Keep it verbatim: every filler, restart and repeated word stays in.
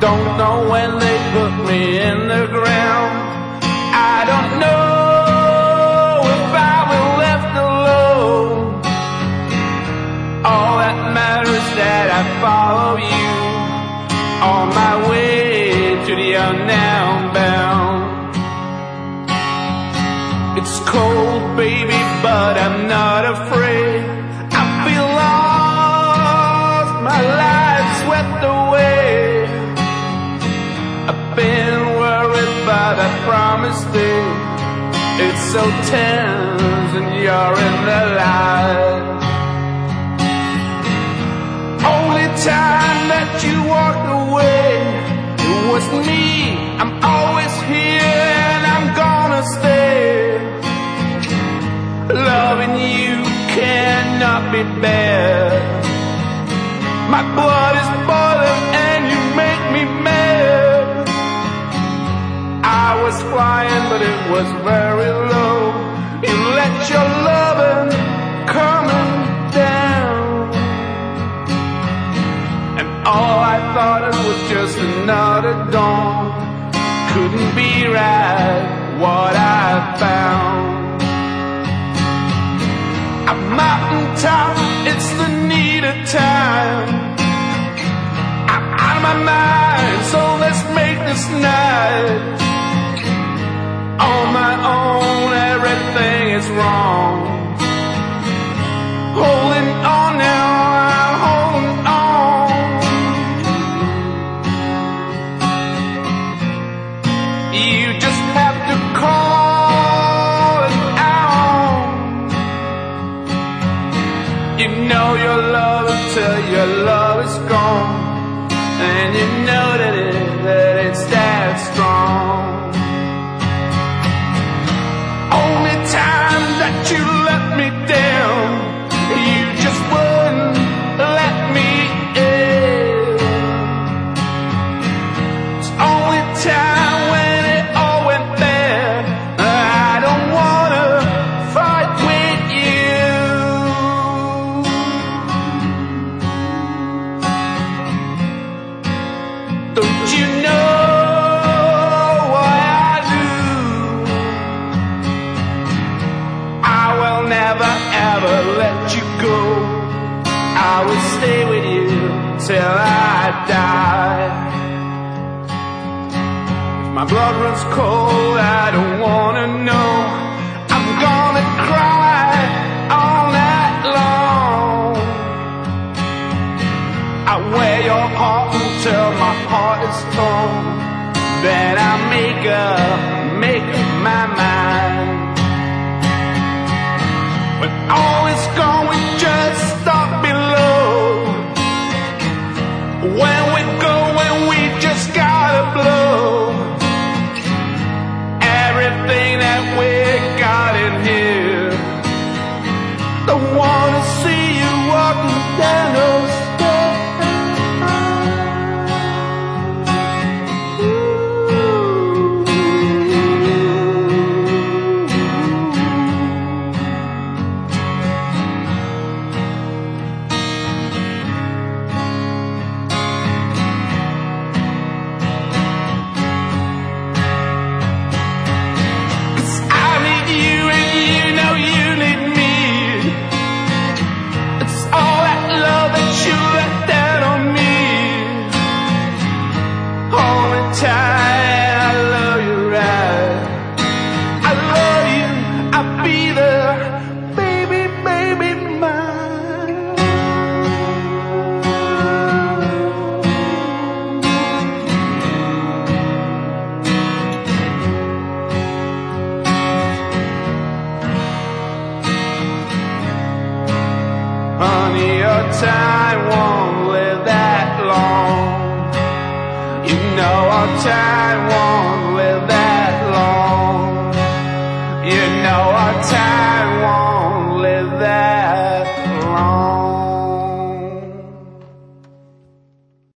Don't know when they put me in the ground. I don't know if I will left alone. All that matters is that I follow you on my way to the unknown bound. It's cold, baby, but I'm not afraid. I feel lost, my life swept away. I've been worried, but I promised it. It's so tense and you're in the light. Only time that you walked away, it was me. I'm always here and I'm gonna stay. Loving you cannot be bad. My blood is boiling and you make me mad. I was flying but it was very low. You let your loving coming down, and all I thought it was just another dawn. Couldn't be right what I found. A mountaintop, it's the need of time. I'm out of my mind, so let's make this night. On my own, everything is wrong. Holding on now, I'm holding on. You just have to call it out. You know your love until your love is gone, and you know that, it, that it's that strong. Only time that you let me down, you just wouldn't let me in. It's only time when it all went bad. I don't wanna fight with you. Don't you know what I do? I will never ever let you go. I will stay with you till I die. If my blood runs cold, I don't wanna know. I'm gonna cry all night long. I wear your heart until my heart is torn. Then I make up, make up my mind. When all is gone, we just stop below. When we go, when we just gotta blow everything that we got in here. Don't wanna see you walking down those stairs. Honey, your time won't live that long. You know our time